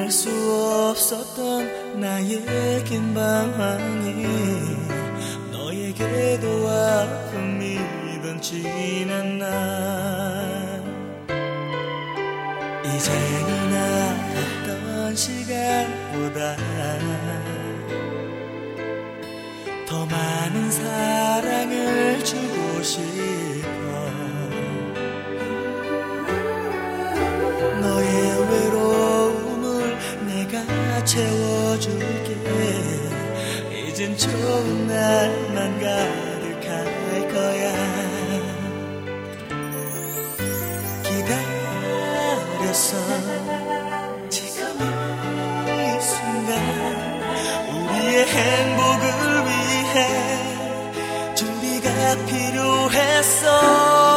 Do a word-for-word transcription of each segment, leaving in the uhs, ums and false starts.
수 없었던 나의 긴 방황이 너에게도 아픔이던 지난 날 이제는 아팠던 시간보다 더 많은 사랑을 주고 싶어. 너의 외로움을 내가 채워줄게. 이젠 좋은 날만 가득할 거야. 기다렸어. 지금 이 순간 우리의 행복을 위해 준비가 필요했어.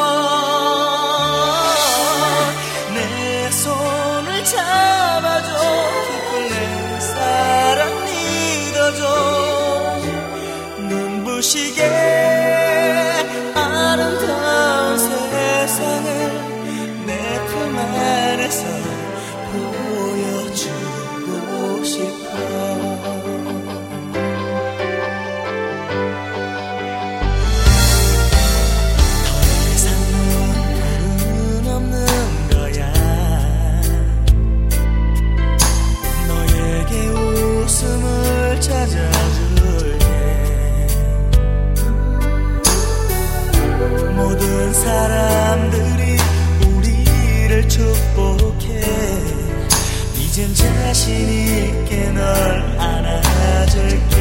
내 손을 잡아줘. 기쁜 내 사랑 믿어줘. 눈부시게 아름다운 세상을 내 품 안에서 보여주고 싶어. 모든 사람들이 우리를 축복해. 이젠 자신 있게 널 안아줄게.